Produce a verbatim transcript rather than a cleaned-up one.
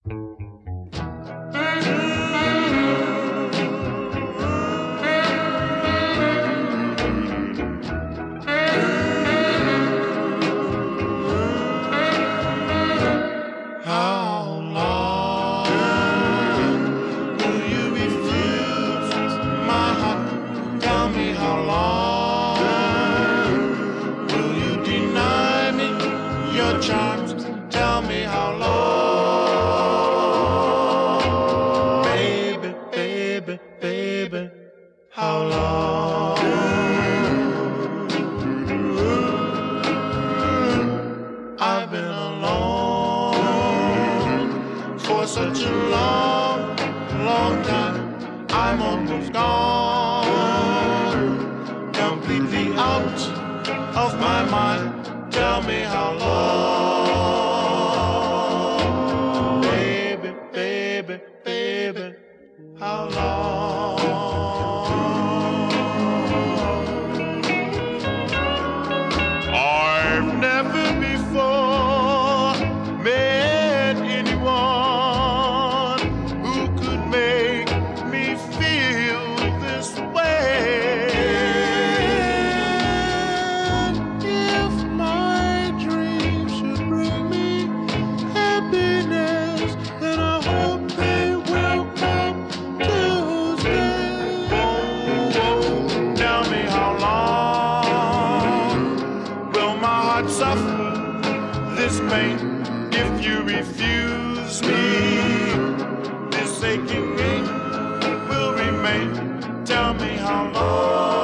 Charms, tell me how long, baby, baby, baby, how long? I've been alone for such a long, long time. I'm almost gone, completely out of my mind. Tell me how long, baby, baby, baby, how long? I've never before met anyone who could make me feel this way. Suffer this pain if you refuse me. This aching pain will remain. Tell me how long.